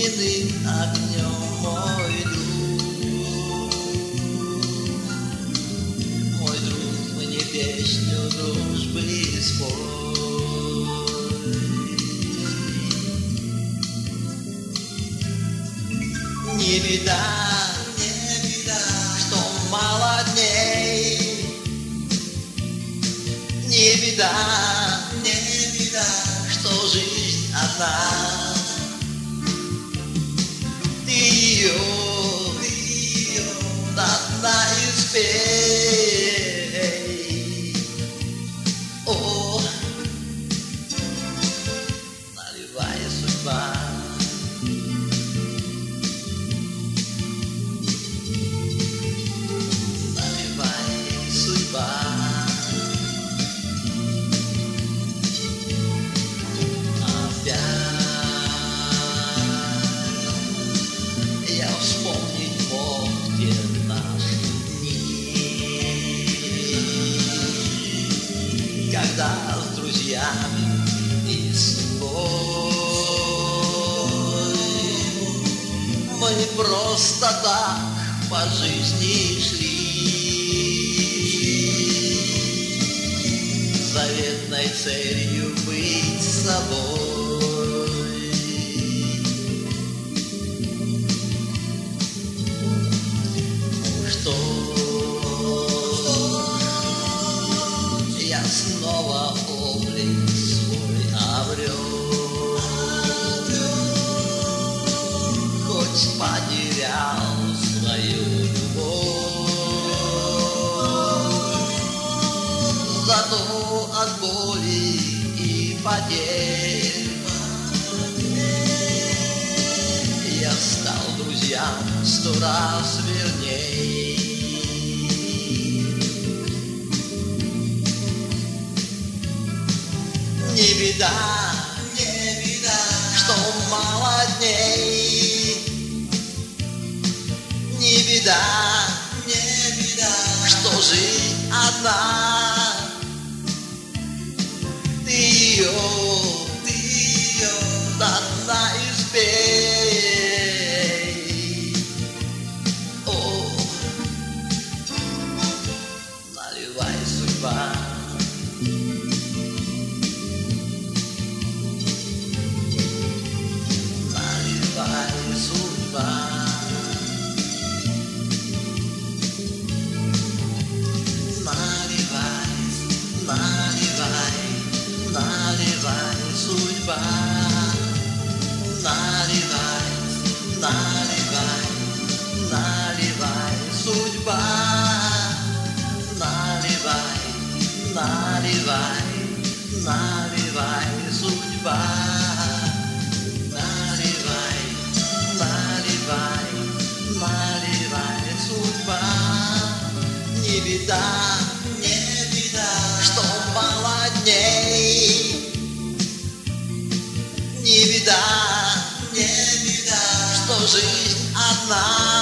огненным огнем, мой друг, мне песню дружбы спой. Не беда, что мало дней, не беда, что жизнь одна. Ты ее до дна испей. О, наливай, судьба. Наливай, судьба. Я вспомнить мог те наши дни, когда с друзьями и с тобой мы просто так по жизни шли, заветной целью быть с собой. Я снова облик свой обрел, хоть потерял свою любовь, зато от боли и потерь я стал друзьям 100 раз верней. Не беда, что мало дней, не беда, что жизнь одна. Ты ее до дна испей. О, наливай, судьба. Наливай, судьба, наливай, наливай, наливай, судьба, наливай, наливай, наливай, судьба, наливай, наливай, наливай, судьба. Не беда, что мало дней, не беда, что жизнь одна.